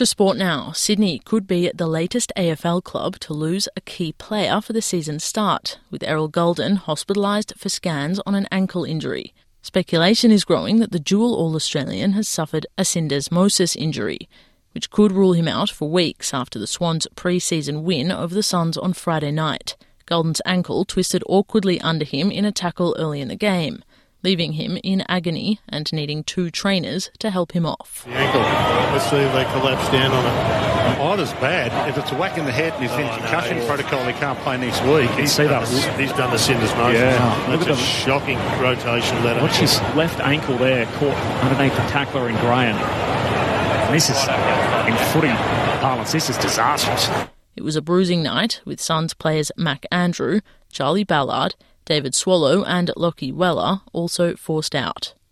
To sport now. Sydney could be the latest AFL club to lose a key player for the season's start, with Errol Golden hospitalised for scans on an ankle injury. Speculation is growing that the dual All-Australian has suffered a syndesmosis injury, which could rule him out for weeks after the Swans' pre-season win over the Suns on Friday night. Golden's ankle twisted awkwardly under him in a tackle early in the game, leaving him in agony and needing 2 trainers to help him off. The ankle, let's see if they collapse down on it. Oh, that's bad. If it's a whack in the head and he's in concussion protocol, he can't play next week. He's done the syndesmosis. Yeah. That's a shocking rotation letter. Watch his left ankle there, caught underneath the tackler in Graham. And this is, in footy parlance, this is disastrous. It was a bruising night, with Suns players Mac Andrew, Charlie Ballard, David Swallow and Lockie Weller also forced out.